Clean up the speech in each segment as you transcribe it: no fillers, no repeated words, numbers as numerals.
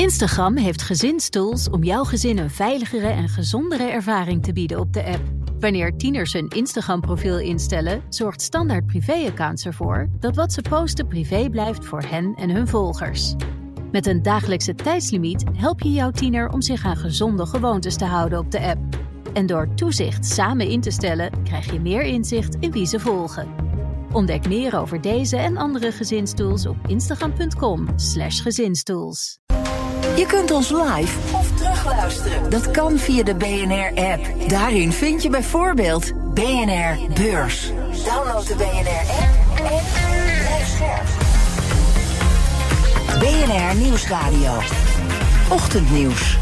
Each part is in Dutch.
Instagram heeft gezinstools om jouw gezin een veiligere en gezondere ervaring te bieden op de app. Wanneer tieners hun Instagram-profiel instellen, zorgt Standaard Privé-accounts ervoor dat wat ze posten privé blijft voor hen en hun volgers. Met een dagelijkse tijdslimiet help je jouw tiener om zich aan gezonde gewoontes te houden op de app. En door toezicht samen in te stellen, krijg je meer inzicht in wie ze volgen. Ontdek meer over deze en andere gezinstools op instagram.com/gezinstools. Je kunt ons live of terugluisteren. Dat kan via de BNR-app. Daarin vind je bijvoorbeeld BNR Beurs. Download de BNR-app en blijf scherp. BNR Nieuwsradio. Ochtendnieuws.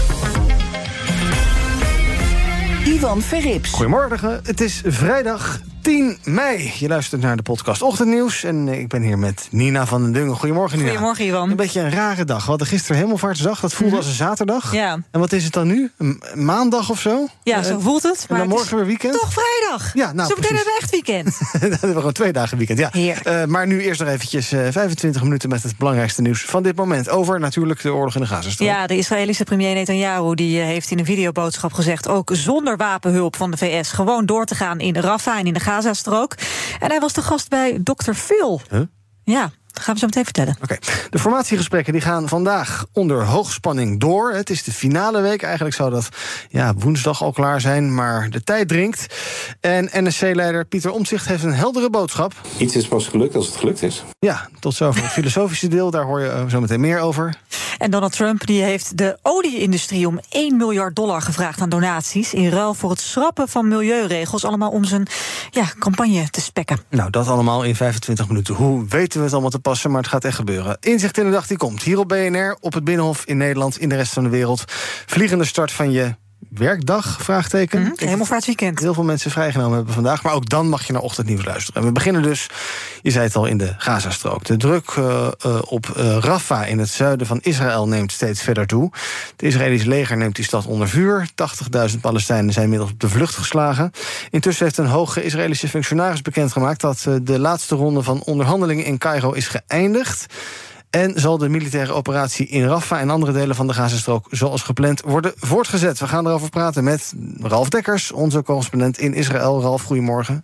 Ivan Verrips. Goedemorgen, het is vrijdag 10 mei. Je luistert naar de podcast Ochtendnieuws. En ik ben hier met Nina van den Dungen. Goedemorgen, Nina. Goedemorgen, Ivan. Een beetje een rare dag. We hadden gisteren Hemelvaartsdag. Dat voelde als een zaterdag. Ja. En wat is het dan nu? Een maandag of zo? Ja, zo voelt het. En dan morgen weer weekend? Toch vrijdag. Ja, nou, zo meteen hebben we echt weekend. Dan hebben we gewoon 2 dagen weekend, ja. Maar nu eerst nog eventjes 25 minuten met het belangrijkste nieuws van dit moment. Over natuurlijk de oorlog in de Gazastrook. Ja, de Israëlische premier Netanyahu die heeft in een videoboodschap gezegd ook zonder wapenhulp van de VS gewoon door te gaan in Rafah en in de Gazastrook. En hij was de gast bij Dr. Phil. Huh? Ja, dat gaan we zo meteen vertellen. Oké. De formatiegesprekken die gaan vandaag onder hoogspanning door. Het is de finale week. Eigenlijk zou dat woensdag al klaar zijn, maar de tijd dringt. En NSC-leider Pieter Omtzigt heeft een heldere boodschap. Iets is pas gelukt als het gelukt is. Ja, tot zover het filosofische deel. Daar hoor je zo meteen meer over. En Donald Trump die heeft de olie-industrie om $1 miljard gevraagd aan donaties in ruil voor het schrappen van milieuregels. Allemaal om zijn campagne te spekken. Nou, dat allemaal in 25 minuten. Hoe weten we het allemaal te passen, maar het gaat echt gebeuren. Inzicht in de dag die komt. Hier op BNR, op het Binnenhof in Nederland, in de rest van de wereld. Vliegende start van je werkdag, vraagteken. Hemelvaartsweekend. Heel veel mensen vrijgenomen hebben vandaag, maar ook dan mag je naar Ochtendnieuws luisteren. En we beginnen dus, je zei het al, in de Gazastrook. De druk op Rafah in het zuiden van Israël neemt steeds verder toe. Het Israëlische leger neemt die stad onder vuur. 80.000 Palestijnen zijn inmiddels op de vlucht geslagen. Intussen heeft een hoge Israëlische functionaris bekendgemaakt dat de laatste ronde van onderhandelingen in Cairo is geëindigd. En zal de militaire operatie in Rafah en andere delen van de Gazastrook zoals gepland worden voortgezet. We gaan erover praten met Ralf Dekkers, onze correspondent in Israël. Ralf, goedemorgen.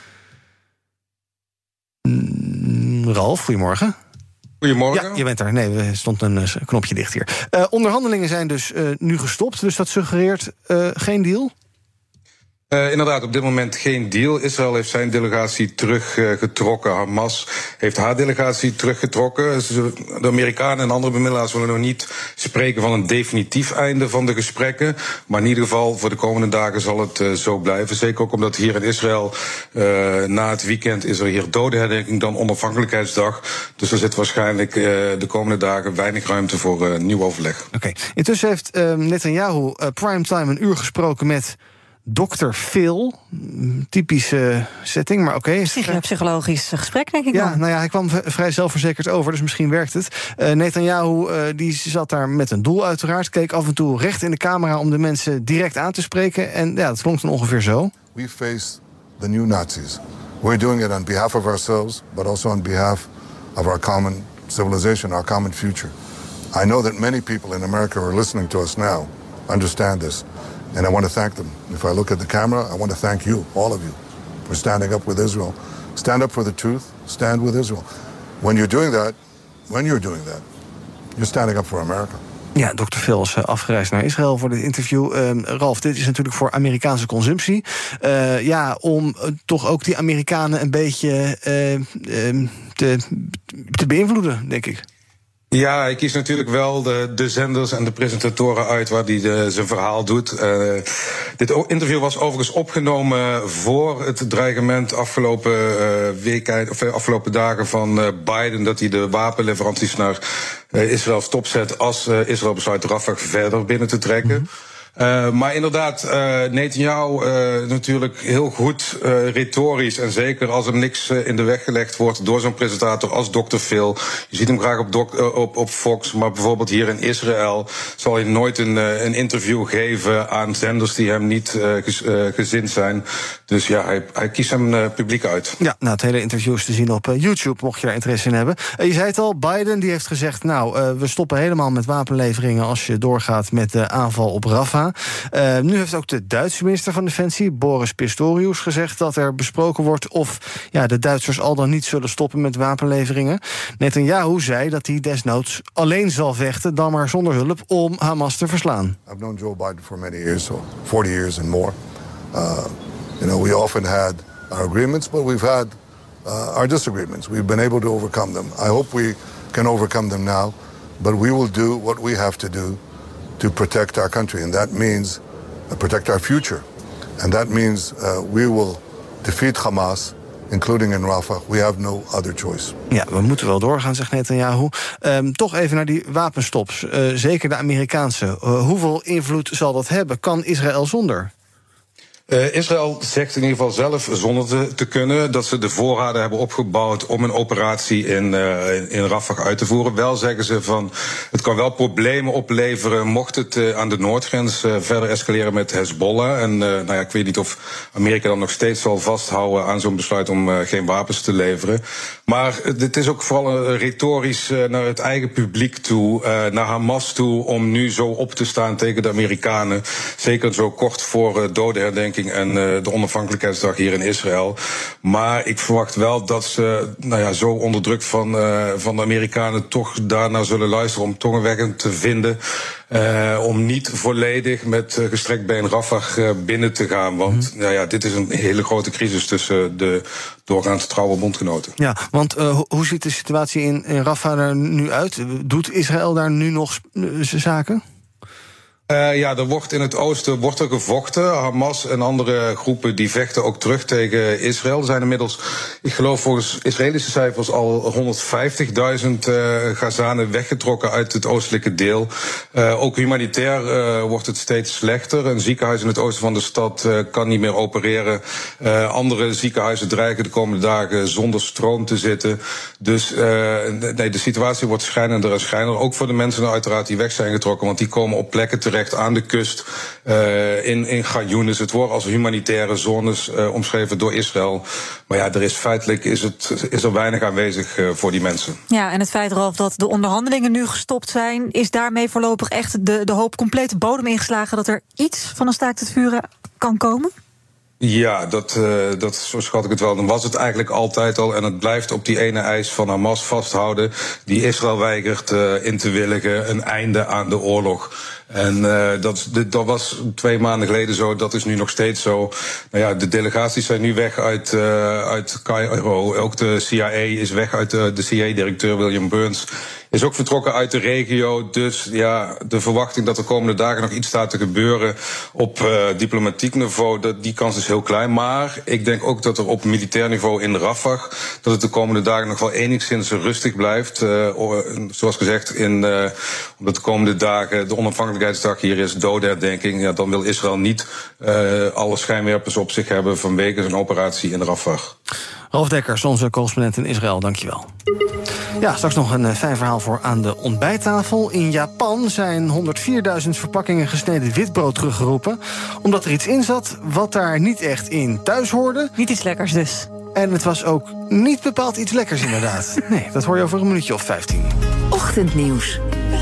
Ralf, goedemorgen. Goedemorgen. Ja, je bent er. Nee, er stond een knopje dicht hier. Onderhandelingen zijn dus nu gestopt, dus dat suggereert geen deal? Inderdaad, op dit moment geen deal. Israël heeft zijn delegatie teruggetrokken. Hamas heeft haar delegatie teruggetrokken. De Amerikanen en andere bemiddelaars willen nog niet spreken van een definitief einde van de gesprekken. Maar in ieder geval, voor de komende dagen zal het zo blijven. Zeker ook omdat hier in Israël na het weekend is er hier dodenherdenking, dan onafhankelijkheidsdag. Dus er zit waarschijnlijk de komende dagen weinig ruimte voor nieuw overleg. Oké. Intussen heeft Netanyahu primetime een uur gesproken met Dr. Phil, typische setting, maar oké. Psychologisch gesprek, denk ik dan. Ja, nou ja, hij kwam vrij zelfverzekerd over, dus misschien werkt het. Netanyahu die zat daar met een doel uiteraard, keek af en toe recht in de camera om de mensen direct aan te spreken. En ja, dat klonk dan ongeveer zo. We face the new Nazis. We're doing it on behalf of ourselves, but also on behalf of our common civilization, our common future. I know that many people in America who are listening to us now understand this. And I want to thank them. If I look at the camera, I want to thank you, all of you, for standing up with Israel. Stand up for the truth. Stand with Israel. When you're doing that, you're standing up for America. Ja, Dr. Phil is afgereisd naar Israël voor dit interview. Ralf, dit is natuurlijk voor Amerikaanse consumptie. Om toch ook die Amerikanen een beetje te beïnvloeden, denk ik. Ja, hij kiest natuurlijk wel de zenders en de presentatoren uit waar hij zijn verhaal doet. Dit interview was overigens opgenomen voor het dreigement afgelopen dagen van Biden, dat hij de wapenleveranties naar Israël stopzet als Israël besluit Rafah verder binnen te trekken. Maar inderdaad, Netanyahu natuurlijk heel goed retorisch. En zeker als er niks in de weg gelegd wordt door zo'n presentator als Dr. Phil. Je ziet hem graag op Fox, maar bijvoorbeeld hier in Israël zal hij nooit een interview geven aan zenders die hem niet gezind zijn. Dus ja, hij kiest hem publiek uit. Ja, nou, het hele interview is te zien op YouTube, mocht je daar interesse in hebben. Je zei het al, Biden die heeft gezegd, we stoppen helemaal met wapenleveringen als je doorgaat met de aanval op Rafah. Nu heeft ook de Duitse minister van Defensie, Boris Pistorius, gezegd dat er besproken wordt of de Duitsers al dan niet zullen stoppen met wapenleveringen. Netanyahu zei dat hij desnoods alleen zal vechten, dan maar zonder hulp, om Hamas te verslaan. I've known Joe Biden for many years, so 40 years and more. We often had our agreements, but we've had our disagreements. We've been able to overcome them. I hope we can overcome them now, but we will do what we have to do to protect our country, and that means protect our future. And that means we will defeat Hamas, including in Rafah. We have no other choice. Ja, we moeten wel doorgaan, zegt Netanyahu. Toch even naar die wapenstops, zeker de Amerikaanse. Hoeveel invloed zal dat hebben? Kan Israël zonder? Israël zegt in ieder geval zelf zonder te kunnen dat ze de voorraden hebben opgebouwd om een operatie in Rafah uit te voeren. Wel zeggen ze van het kan wel problemen opleveren mocht het aan de noordgrens verder escaleren met Hezbollah. En ik weet niet of Amerika dan nog steeds zal vasthouden aan zo'n besluit om geen wapens te leveren. Maar het is ook vooral retorisch naar het eigen publiek toe, naar Hamas toe, om nu zo op te staan tegen de Amerikanen. Zeker zo kort voor dodenherdenking en de onafhankelijkheidsdag hier in Israël. Maar ik verwacht wel dat ze zo onder druk van de Amerikanen toch daarnaar zullen luisteren om toch een weg te vinden. Om niet volledig met gestrekt been Rafah binnen te gaan. Want dit is een hele grote crisis tussen de doorgaans trouwe bondgenoten. Ja, want hoe ziet de situatie in Rafah er nu uit? Doet Israël daar nu nog zaken? Er wordt in het oosten gevochten. Hamas en andere groepen die vechten ook terug tegen Israël. Er zijn inmiddels, ik geloof volgens Israëlische cijfers, al 150.000 Gazanen weggetrokken uit het oostelijke deel. Ook humanitair wordt het steeds slechter. Een ziekenhuis in het oosten van de stad kan niet meer opereren. Andere ziekenhuizen dreigen de komende dagen zonder stroom te zitten. Dus de situatie wordt schrijnender en schrijnender. Ook voor de mensen uiteraard die weg zijn getrokken, want die komen op plekken terecht aan de kust in Gayunis. Het wordt als humanitaire zones omschreven door Israël. Maar er is feitelijk is er weinig aanwezig voor die mensen. Ja, en het feit, Ralf, dat de onderhandelingen nu gestopt zijn, is daarmee voorlopig echt de hoop complete bodem ingeslagen dat er iets van een staakt het vuren kan komen? Ja, zo schat ik het wel. Dan was het eigenlijk altijd al, en het blijft op die ene eis van Hamas vasthouden, die Israël weigert in te willigen, een einde aan de oorlog. En dat was 2 maanden geleden zo, dat is nu nog steeds zo. De delegaties zijn nu weg uit Cairo. Ook de CIA is weg uit de CIA-directeur William Burns is ook vertrokken uit de regio. Dus de verwachting dat de komende dagen nog iets staat te gebeuren op diplomatiek niveau, die kans is heel klein. Maar ik denk ook dat er op militair niveau in Rafah, dat het de komende dagen nog wel enigszins rustig blijft. Zoals gezegd, omdat de komende dagen de onafhankelijkheidsdag hier is, dodenherdenking. Dan wil Israël niet alle schijnwerpers op zich hebben vanwege zijn operatie in Rafah. Rolf Dekkers, onze correspondent in Israël, dankjewel. Ja, straks nog een fijn verhaal voor aan de ontbijttafel. In Japan zijn 104.000 verpakkingen gesneden witbrood teruggeroepen, omdat er iets in zat wat daar niet echt in thuis hoorde. Niet iets lekkers dus. En het was ook niet bepaald iets lekkers, inderdaad. Nee, dat hoor je over een minuutje of 15. Ochtendnieuws.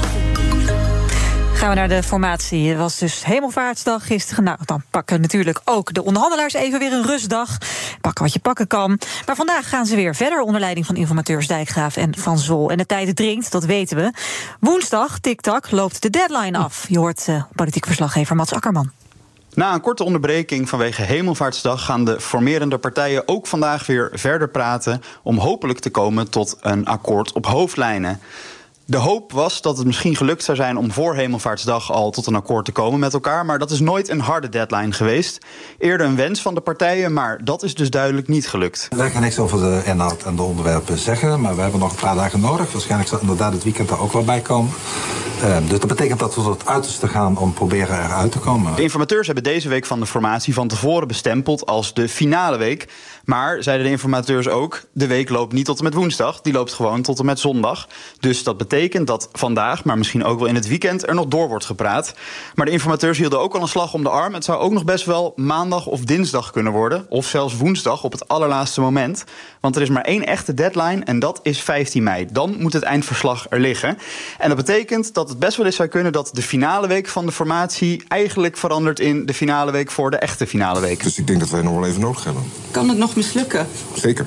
Gaan we naar de formatie. Het was dus Hemelvaartsdag gisteren. Nou, dan pakken natuurlijk ook de onderhandelaars even weer een rustdag. Pakken wat je pakken kan. Maar vandaag gaan ze weer verder onder leiding van informateurs Dijkgraaf en Van Zol. En de tijd dringt, dat weten we. Woensdag, tik-tak, loopt de deadline af. Je hoort politiek verslaggever Mats Akkerman. Na een korte onderbreking vanwege Hemelvaartsdag gaan de formerende partijen ook vandaag weer verder praten om hopelijk te komen tot een akkoord op hoofdlijnen. De hoop was dat het misschien gelukt zou zijn om voor Hemelvaartsdag al tot een akkoord te komen met elkaar, maar dat is nooit een harde deadline geweest. Eerder een wens van de partijen, maar dat is dus duidelijk niet gelukt. Wij gaan niks over de inhoud en de onderwerpen zeggen, maar we hebben nog een paar dagen nodig. Waarschijnlijk zal inderdaad het weekend daar ook wel bij komen. Dus dat betekent dat we tot het uiterste gaan om proberen eruit te komen. De informateurs hebben deze week van de formatie van tevoren bestempeld als de finale week. Maar, zeiden de informateurs ook, de week loopt niet tot en met woensdag. Die loopt gewoon tot en met zondag. Dus dat betekent dat vandaag, maar misschien ook wel in het weekend, er nog door wordt gepraat. Maar de informateurs hielden ook al een slag om de arm. Het zou ook nog best wel maandag of dinsdag kunnen worden. Of zelfs woensdag op het allerlaatste moment. Want er is maar 1 echte deadline en dat is 15 mei. Dan moet het eindverslag er liggen. En dat betekent dat het best wel eens zou kunnen dat de finale week van de formatie eigenlijk verandert in de finale week voor de echte finale week. Dus ik denk dat wij nog wel even nodig hebben. Kan het nog mislukken? Zeker.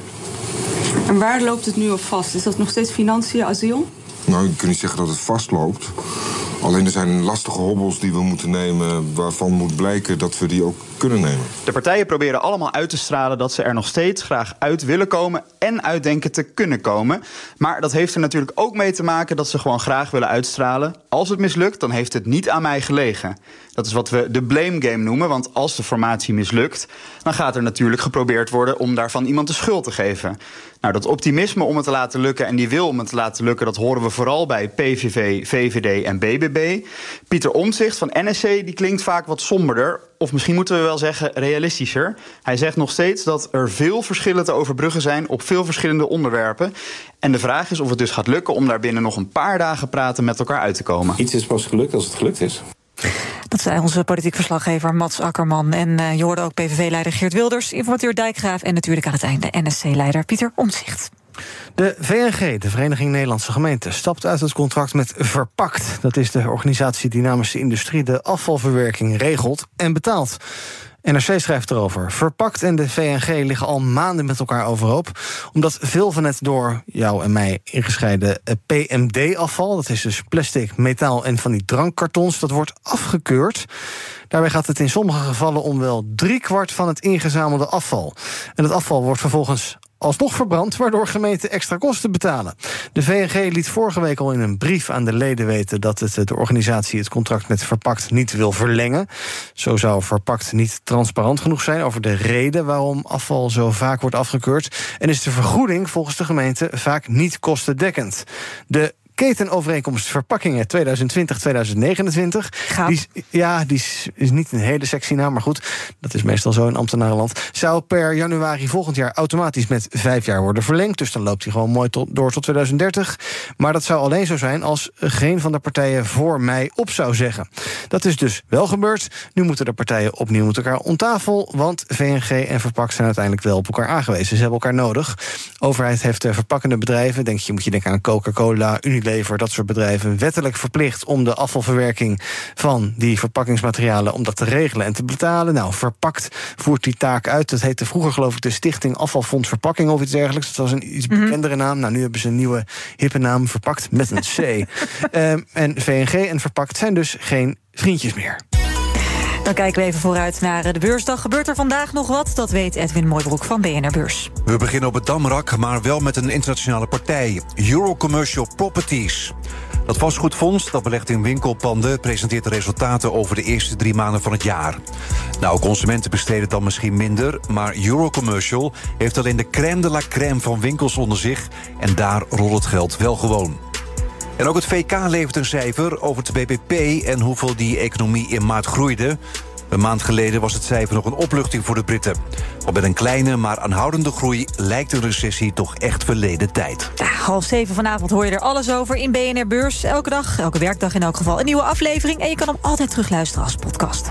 En waar loopt het nu op vast? Is dat nog steeds financiën, asiel? Nou, ik kan niet zeggen dat het vastloopt. Alleen er zijn lastige hobbels die we moeten nemen, waarvan moet blijken dat we die ook kunnen nemen. De partijen proberen allemaal uit te stralen dat ze er nog steeds graag uit willen komen en uitdenken te kunnen komen. Maar dat heeft er natuurlijk ook mee te maken dat ze gewoon graag willen uitstralen. Als het mislukt, dan heeft het niet aan mij gelegen. Dat is wat we de blame game noemen, want als de formatie mislukt, dan gaat er natuurlijk geprobeerd worden om daarvan iemand de schuld te geven. Nou, dat optimisme om het te laten lukken en die wil om het te laten lukken, dat horen we vooral bij PVV, VVD en BBB. Pieter Omtzigt van NSC die klinkt vaak wat somberder, of misschien moeten we wel zeggen realistischer. Hij zegt nog steeds dat er veel verschillen te overbruggen zijn op veel verschillende onderwerpen. En de vraag is of het dus gaat lukken om daar binnen nog een paar dagen praten met elkaar uit te komen. Iets is pas gelukt als het gelukt is. Dat zei onze politiek verslaggever Mats Akkerman. En je hoorde ook PVV-leider Geert Wilders, informateur Dijkgraaf en natuurlijk aan het einde NSC-leider Pieter Omtzigt. De VNG, de Vereniging Nederlandse Gemeenten, stapt uit het contract met Verpakt. Dat is de organisatie die namens de industrie de afvalverwerking regelt en betaalt. NRC schrijft erover. Verpakt en de VNG liggen al maanden met elkaar overhoop, omdat veel van het door jou en mij ingescheiden PMD-afval, dat is dus plastic, metaal en van die drankkartons, dat wordt afgekeurd. Daarbij gaat het in sommige gevallen om wel 3/4 van het ingezamelde afval. En het afval wordt vervolgens alsnog verbrand, waardoor gemeenten extra kosten betalen. De VNG liet vorige week al in een brief aan de leden weten dat de organisatie het contract met Verpakt niet wil verlengen. Zo zou Verpakt niet transparant genoeg zijn over de reden waarom afval zo vaak wordt afgekeurd. En is de vergoeding volgens de gemeente vaak niet kostendekkend. De ketenovereenkomst verpakkingen 2020-2029. Die is niet een hele sexy naam, maar goed, dat is meestal zo in ambtenarenland. Zou per januari volgend jaar automatisch met 5 jaar worden verlengd. Dus dan loopt hij gewoon mooi door tot 2030. Maar dat zou alleen zo zijn als geen van de partijen voor mei op zou zeggen. Dat is dus wel gebeurd. Nu moeten de partijen opnieuw met elkaar om tafel, want VNG en Verpakt zijn uiteindelijk wel op elkaar aangewezen. Ze hebben elkaar nodig. De overheid heeft verpakkende bedrijven, moet je denken aan Coca-Cola, Unilever, dat soort bedrijven, wettelijk verplicht om de afvalverwerking van die verpakkingsmaterialen om dat te regelen en te betalen. Nou, Verpakt voert die taak uit. Dat heette vroeger geloof ik de Stichting Afvalfonds Verpakking of iets dergelijks. Dat was een iets bekendere naam. Nou, nu hebben ze een nieuwe hippe naam, Verpakt met een C. En VNG en Verpakt zijn dus geen vriendjes meer. Dan kijken we even vooruit naar de beursdag. Gebeurt er vandaag nog wat? Dat weet Edwin Mooibroek van BNR Beurs. We beginnen op het Damrak, maar wel met een internationale partij. Eurocommercial Properties. Dat vastgoedfonds, dat belegt in winkelpanden, presenteert de resultaten over de eerste 3 maanden van het jaar. Nou, consumenten besteden dan misschien minder, maar Eurocommercial heeft alleen de crème de la crème van winkels onder zich en daar rolt het geld wel gewoon. En ook het VK levert een cijfer over het BBP en hoeveel die economie in maart groeide. Een maand geleden was het cijfer nog een opluchting voor de Britten. Maar met een kleine, maar aanhoudende groei lijkt een recessie toch echt verleden tijd. 6:30 vanavond hoor je er alles over in BNR Beurs. Elke dag, elke werkdag in elk geval een nieuwe aflevering. En je kan hem altijd terugluisteren als podcast.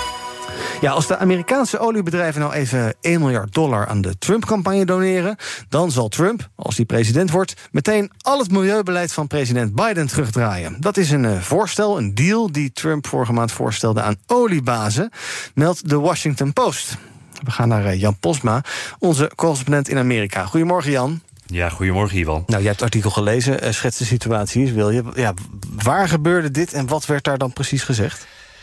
Ja, als de Amerikaanse oliebedrijven nou even $1 miljard aan de Trump-campagne doneren, dan zal Trump, als hij president wordt, meteen al het milieubeleid van president Biden terugdraaien. Dat is een voorstel, een deal die Trump vorige maand voorstelde aan oliebazen, meldt de Washington Post. We gaan naar Jan Posma, onze correspondent in Amerika. Goedemorgen, Jan. Ja, goedemorgen, Ivan. Nou, jij hebt het artikel gelezen. Schets de situatie eens, wil je. Ja, waar gebeurde dit en wat werd daar dan precies gezegd?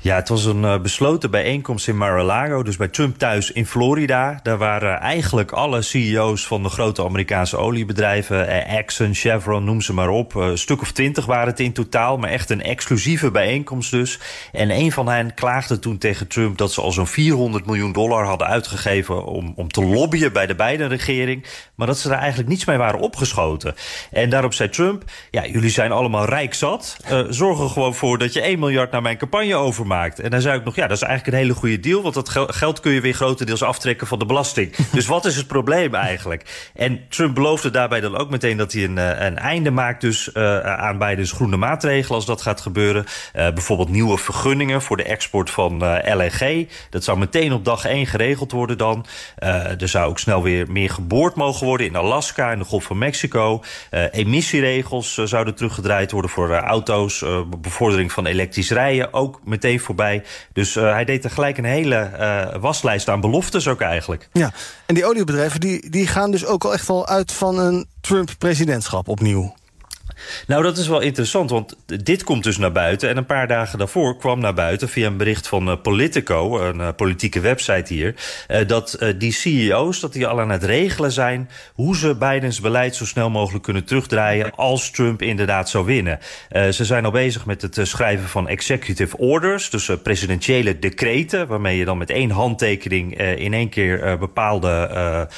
Ja, het was een besloten bijeenkomst in Mar-a-Lago, dus bij Trump thuis in Florida. Daar waren eigenlijk alle CEO's van de grote Amerikaanse oliebedrijven, Exxon, Chevron, noem ze maar op. Een stuk of 20 waren het in totaal, maar echt een exclusieve bijeenkomst dus. En een van hen klaagde toen tegen Trump dat ze al zo'n $400 miljoen hadden uitgegeven om te lobbyen bij de Biden-regering, maar dat ze daar eigenlijk niets mee waren opgeschoten. En daarop zei Trump, ja, jullie zijn allemaal rijk zat. Zorg er gewoon voor dat je 1 miljard naar mijn campagne overmaakt. En dan zei ik nog, ja, dat is eigenlijk een hele goede deal, want dat geld kun je weer grotendeels aftrekken van de belasting. Dus wat is het probleem eigenlijk? En Trump beloofde daarbij dan ook meteen dat hij een einde maakt dus aan Bidens groene maatregelen als dat gaat gebeuren. Bijvoorbeeld nieuwe vergunningen voor de export van LNG. Dat zou meteen op dag 1 geregeld worden dan. Er zou ook snel weer meer geboord mogen worden in Alaska en de Golf van Mexico. Emissieregels zouden teruggedraaid worden voor auto's. Bevordering van elektrisch rijden ook meteen voorbij. Dus hij deed er gelijk een hele waslijst aan beloftes ook eigenlijk. Ja, en die oliebedrijven die gaan dus ook al echt wel uit van een Trump-presidentschap opnieuw. Nou, dat is wel interessant, want dit komt dus naar buiten. En een paar dagen daarvoor kwam naar buiten via een bericht van Politico, een politieke website hier, dat die CEO's dat die al aan het regelen zijn hoe ze Bidens beleid zo snel mogelijk kunnen terugdraaien als Trump inderdaad zou winnen. Ze zijn al bezig met het schrijven van executive orders, dus presidentiële decreten, waarmee je dan met 1 handtekening in één keer bepaalde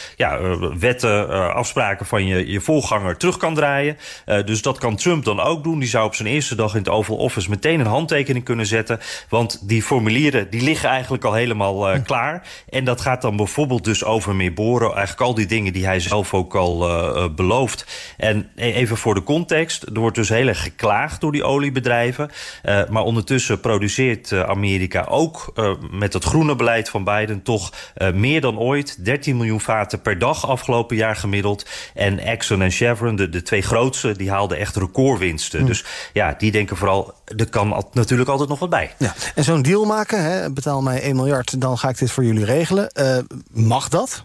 wetten, afspraken van je voorganger terug kan draaien. Dus dat kan Trump dan ook doen. Die zou op zijn eerste dag in het Oval Office meteen een handtekening kunnen zetten. Want die formulieren die liggen eigenlijk al helemaal klaar. En dat gaat dan bijvoorbeeld dus over meer boren. Eigenlijk al die dingen die hij zelf ook al belooft. En even voor de context. Er wordt dus heel erg geklaagd door die oliebedrijven. Maar ondertussen produceert Amerika ook met het groene beleid van Biden toch meer dan ooit. 13 miljoen vaten per dag afgelopen jaar gemiddeld. En Exxon en Chevron, de 2 grootste, die haalden echt recordwinsten. Dus ja, die denken vooral, er kan natuurlijk altijd nog wat bij. Ja. En zo'n deal maken, hè, betaal mij 1 miljard, dan ga ik dit voor jullie regelen. Mag dat?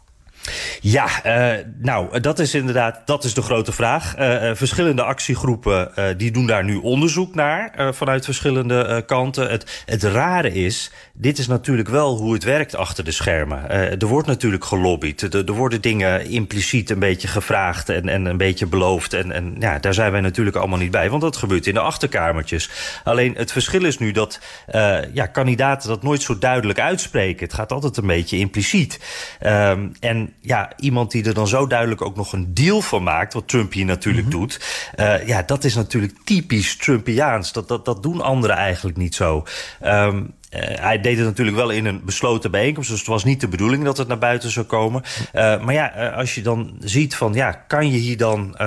Ja, nou, dat is inderdaad, dat is de grote vraag. Verschillende actiegroepen die doen daar nu onderzoek naar vanuit verschillende kanten. Het rare is, dit is natuurlijk wel hoe het werkt achter de schermen. Er wordt natuurlijk gelobbyd. Er worden dingen impliciet een beetje gevraagd en een beetje beloofd. En ja, daar zijn wij natuurlijk allemaal niet bij, want dat gebeurt in de achterkamertjes. Alleen het verschil is nu dat kandidaten dat nooit zo duidelijk uitspreken. Het gaat altijd een beetje impliciet. En ja, iemand die er dan zo duidelijk ook nog een deal van maakt, wat Trump hier natuurlijk doet, dat is natuurlijk typisch Trumpiaans. Dat doen anderen eigenlijk niet zo. Hij deed het natuurlijk wel in een besloten bijeenkomst, dus het was niet de bedoeling dat het naar buiten zou komen. Maar ja, als je dan ziet van, ja, kan je hier dan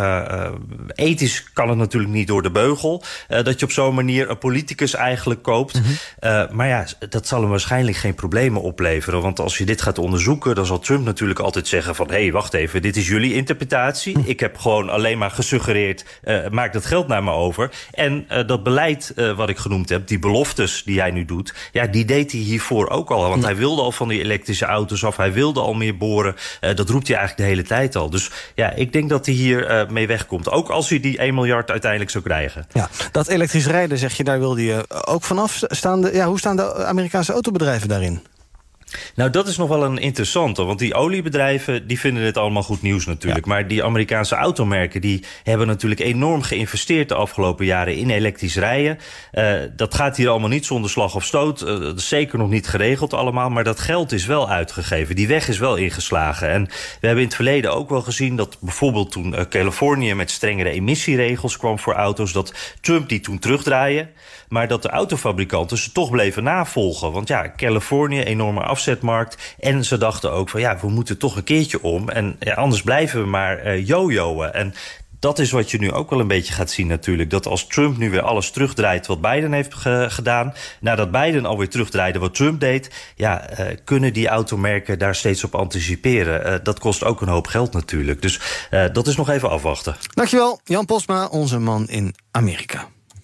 ethisch kan het natuurlijk niet door de beugel, dat je op zo'n manier een politicus eigenlijk koopt. Maar ja, dat zal hem waarschijnlijk geen problemen opleveren, want als je dit gaat onderzoeken, dan zal Trump natuurlijk altijd zeggen van, hé, wacht even, dit is jullie interpretatie. Ik heb gewoon alleen maar gesuggereerd, maak dat geld naar me over. En dat beleid wat ik genoemd heb, die beloftes die hij nu doet, ja, die deed hij hiervoor ook al. Want hij wilde al van die elektrische auto's af. Hij wilde al meer boren. Dat roept hij eigenlijk de hele tijd al. Dus ja, ik denk dat hij hier mee wegkomt. Ook als hij die 1 miljard uiteindelijk zou krijgen. Ja, dat elektrisch rijden, zeg je, daar wilde je ook vanaf. Hoe staan de Amerikaanse autobedrijven daarin? Nou, dat is nog wel een interessante, want die oliebedrijven die vinden het allemaal goed nieuws natuurlijk. Ja. Maar die Amerikaanse automerken die hebben natuurlijk enorm geïnvesteerd de afgelopen jaren in elektrisch rijden. Dat gaat hier allemaal niet zonder slag of stoot. Dat is zeker nog niet geregeld allemaal, maar dat geld is wel uitgegeven. Die weg is wel ingeslagen. En we hebben in het verleden ook wel gezien dat bijvoorbeeld toen Californië met strengere emissieregels kwam voor auto's, dat Trump die toen terugdraaide, maar dat de autofabrikanten ze toch bleven navolgen. Want ja, Californië, enorme afzetmarkt. En ze dachten ook van, ja, we moeten toch een keertje om. En ja, anders blijven we maar jojoen. En dat is wat je nu ook wel een beetje gaat zien natuurlijk. Dat als Trump nu weer alles terugdraait wat Biden heeft gedaan, nadat Biden alweer terugdraaide wat Trump deed, ja, kunnen die automerken daar steeds op anticiperen. Dat kost ook een hoop geld natuurlijk. Dus dat is nog even afwachten. Dankjewel, Jan Posma, onze man in Amerika.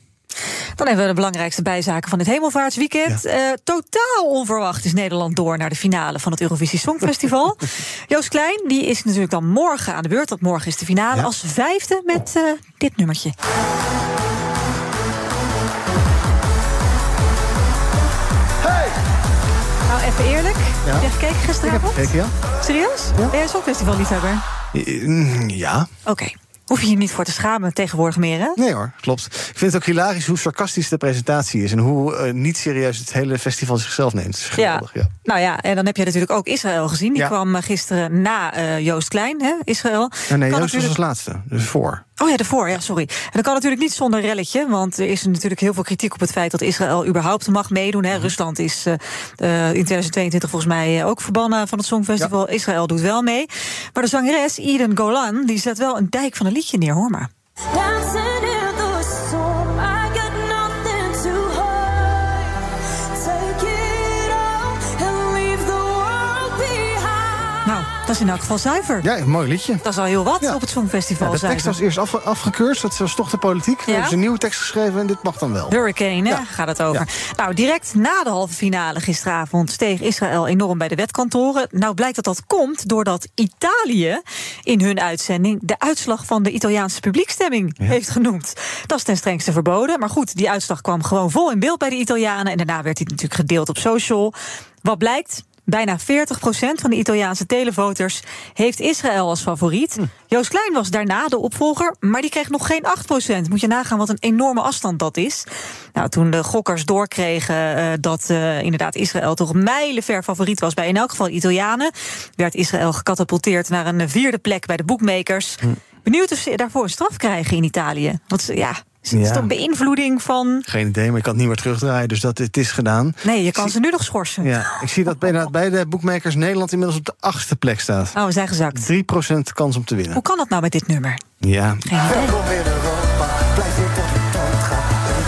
Dan hebben we de belangrijkste bijzaken van het Hemelvaartsweekend. Ja. Totaal onverwacht is Nederland door naar de finale van het Eurovisie Songfestival. Joost Klein, die is natuurlijk dan morgen aan de beurt, want morgen is de finale, als 5e met dit nummertje. even eerlijk. Ja. Heb je gekeken gisteravond? Ik heb gekeken, ja. Serieus? Ja. Ben jij Songfestival-liefhebber? Ja. Oké. Hoef je je niet voor te schamen tegenwoordig meer, hè? Nee hoor, klopt. Ik vind het ook hilarisch hoe sarcastisch de presentatie is... en hoe niet serieus het hele festival zichzelf neemt. Dat is geweldig, ja. Nou ja, en dan heb je natuurlijk ook Israël gezien. Die kwam gisteren na Joost Klein, hè, Israël. Nee, Joost was als laatste, dus voor. Oh ja, daarvoor, ja, sorry. En dat kan natuurlijk niet zonder relletje... want er is natuurlijk heel veel kritiek op het feit... dat Israël überhaupt mag meedoen. Hè. Rusland is in 2022 volgens mij ook verbannen van het Songfestival. Ja. Israël doet wel mee. Maar de zangeres Eden Golan, die zet wel een dijk van een liedje neer, hoor maar. Nou, dat is in elk geval zuiver. Ja, een mooi liedje. Dat is al heel wat op het Songfestival. Ja, de tekst was eerst afgekeurd, dat was toch de politiek. Dan hebben ze een nieuwe tekst geschreven en dit mag dan wel. Hurricane, hè, gaat het over. Ja. Nou, direct na de halve finale gisteravond steeg Israël enorm bij de wetkantoren. Nou blijkt dat komt doordat Italië in hun uitzending de uitslag van de Italiaanse publiekstemming heeft genoemd. Dat is ten strengste verboden. Maar goed, die uitslag kwam gewoon vol in beeld bij de Italianen. En daarna werd die natuurlijk gedeeld op social. Wat blijkt? Bijna 40% van de Italiaanse televoters heeft Israël als favoriet. Joost Klein was daarna de opvolger, maar die kreeg nog geen 8%. Moet je nagaan wat een enorme afstand dat is. Nou, toen de gokkers doorkregen dat inderdaad Israël toch mijlenver favoriet was... bij in elk geval de Italianen, werd Israël gecatapulteerd naar een 4e plek bij de boekmakers. Benieuwd of ze daarvoor een straf krijgen in Italië. Want is het toch beïnvloeding van... Geen idee, maar ik kan het niet meer terugdraaien, dus het is gedaan. Nee, je kan ze nu nog schorsen. Ja, ik zie dat bij de boekmakers Nederland inmiddels op de 8e plek staat. Oh, we zijn gezakt. 3% kans om te winnen. Hoe kan dat nou met dit nummer? Ja. Welkom in Europa, blijf weer tot de dood gaan.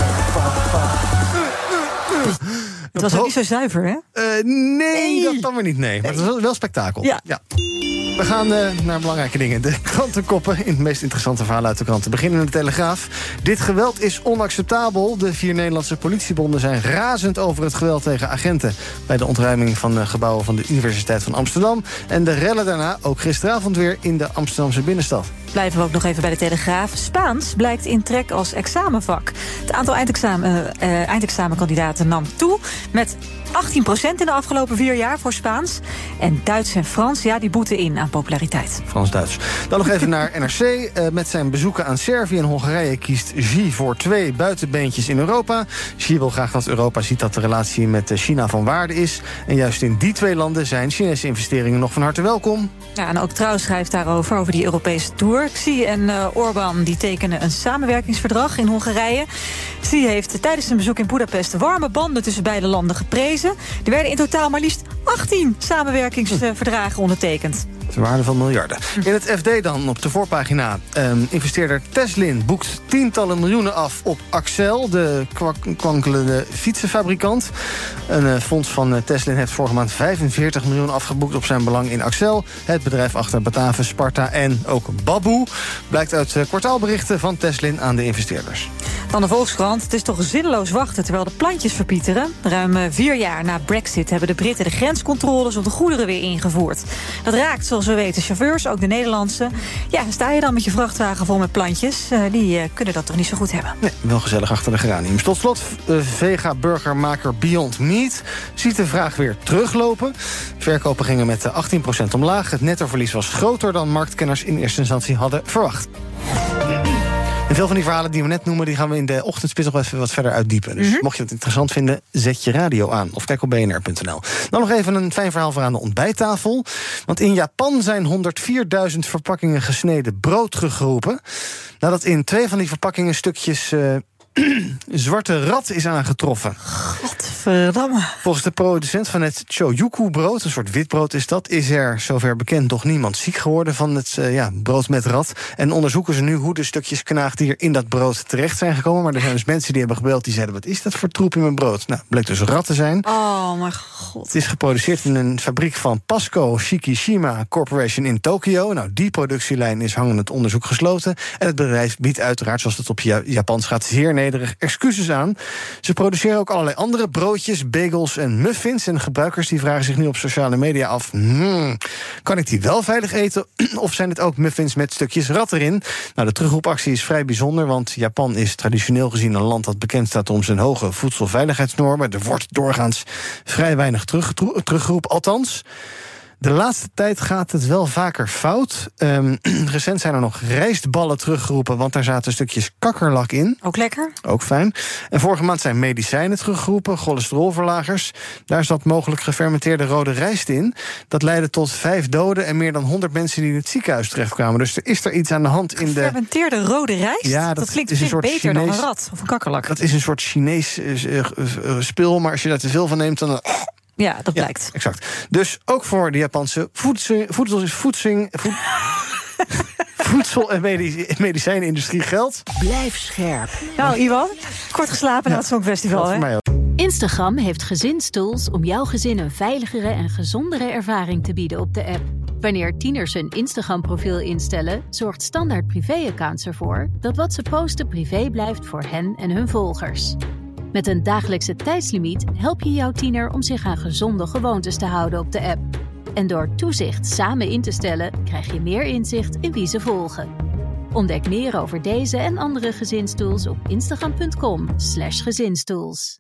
Het was ook niet zo zuiver, hè? Nee, dat dan weer niet, nee. Maar het was wel spektakel. Ja. We gaan naar belangrijke dingen. De krantenkoppen in het meest interessante verhaal uit de kranten. Beginnen in de Telegraaf. Dit geweld is onacceptabel. De 4 Nederlandse politiebonden zijn razend over het geweld tegen agenten... bij de ontruiming van gebouwen van de Universiteit van Amsterdam. En de rellen daarna ook gisteravond weer in de Amsterdamse binnenstad. Blijven we ook nog even bij de Telegraaf. Spaans blijkt in trek als examenvak. Het aantal eindexamenkandidaten nam toe met 18% in de afgelopen 4 jaar voor Spaans. En Duits en Frans, die boeten in aan populariteit. Frans-Duits. Dan nog even naar NRC. Met zijn bezoeken aan Servië en Hongarije kiest Xi voor 2 buitenbeentjes in Europa. Xi wil graag dat Europa ziet dat de relatie met China van waarde is. En juist in die 2 landen zijn Chinese investeringen nog van harte welkom. Ja, en ook Trouw schrijft daarover, over die Europese tour. Xi en Orbán die tekenen een samenwerkingsverdrag in Hongarije. Xi heeft tijdens zijn bezoek in Boedapest warme banden tussen beide landen geprezen. Er werden in totaal maar liefst 18 samenwerkingsverdragen ondertekend. Ter waarde van miljarden. In het FD dan, op de voorpagina. Investeerder Teslin boekt tientallen miljoenen af op Accel... de kwankelende fietsenfabrikant. Een fonds van Teslin heeft vorige maand 45 miljoen afgeboekt... op zijn belang in Accel. Het bedrijf achter Batavus, Sparta en ook Baboe. Blijkt uit kwartaalberichten van Teslin aan de investeerders. Dan de Volkskrant. Het is toch zinloos wachten terwijl de plantjes verpieteren. Ruim 4 jaar na Brexit hebben de Britten de grenscontroles op de goederen weer ingevoerd. Dat raakt, zoals we weten, chauffeurs, ook de Nederlandse. Ja, sta je dan met je vrachtwagen vol met plantjes? Die kunnen dat toch niet zo goed hebben. Nee, wel gezellig achter de geraniums. Tot slot, vega-burgermaker Beyond Meat ziet de vraag weer teruglopen. Verkopen gingen met 18% omlaag. Het nettoverlies was groter dan marktkenners in eerste instantie hadden verwacht. En veel van die verhalen die we net noemen, die gaan we in de ochtendspits nog even wat verder uitdiepen. Dus mocht je het interessant vinden, zet je radio aan. Of kijk op bnr.nl. Dan nog even een fijn verhaal voor aan de ontbijttafel. Want in Japan zijn 104.000 verpakkingen gesneden brood geroepen. Nadat in 2 van die verpakkingen stukjes zwarte rat is aangetroffen. Godverdamme. Volgens de producent van het Choyuku-brood, een soort witbrood is dat, is er, zover bekend, nog niemand ziek geworden van het brood met rat. En onderzoeken ze nu hoe de stukjes knaagdier in dat brood terecht zijn gekomen. Maar er zijn dus mensen die hebben gebeld die zeiden: wat is dat voor troep in mijn brood? Nou, bleek dus rat te zijn. Oh, mijn god. Het is geproduceerd in een fabriek van Pasco Shikishima Corporation in Tokio. Nou, die productielijn is hangend onderzoek gesloten. En het bedrijf biedt uiteraard, zoals het op Japans gaat, zeer nederig excuses aan. Ze produceren ook allerlei andere brood broodjes, bagels en muffins. En gebruikers die vragen zich nu op sociale media af... kan ik die wel veilig eten? Of zijn het ook muffins met stukjes rat erin? Nou, de terugroepactie is vrij bijzonder... want Japan is traditioneel gezien een land dat bekend staat... om zijn hoge voedselveiligheidsnormen. Er wordt doorgaans vrij weinig teruggeroepen, althans... De laatste tijd gaat het wel vaker fout. Recent zijn er nog rijstballen teruggeroepen... want daar zaten stukjes kakkerlak in. Ook lekker. Ook fijn. En vorige maand zijn medicijnen teruggeroepen, cholesterolverlagers. Daar zat mogelijk gefermenteerde rode rijst in. Dat leidde tot 5 doden en meer dan 100 mensen... die in het ziekenhuis terectkwamen. Dus er is er iets aan de hand in de... Gefermenteerde rode rijst? Ja, dat klinkt is een soort beter Chinees... dan een rat of een kakkerlak. Dat is een soort Chinees spul, maar als je daar te veel van neemt... dan ja, dat blijkt. Ja, exact. Dus ook voor de Japanse voedsel- en medicijnindustrie geldt. Blijf scherp. Nou, Iwan, kort geslapen na het Songfestival, hè? Instagram heeft gezinstools om jouw gezin een veiligere en gezondere ervaring te bieden op de app. Wanneer tieners een Instagram-profiel instellen, zorgt Standaard Privé-accounts ervoor dat wat ze posten privé blijft voor hen en hun volgers. Met een dagelijkse tijdslimiet help je jouw tiener om zich aan gezonde gewoontes te houden op de app. En door toezicht samen in te stellen, krijg je meer inzicht in wie ze volgen. Ontdek meer over deze en andere gezinstools op instagram.com/gezinstools.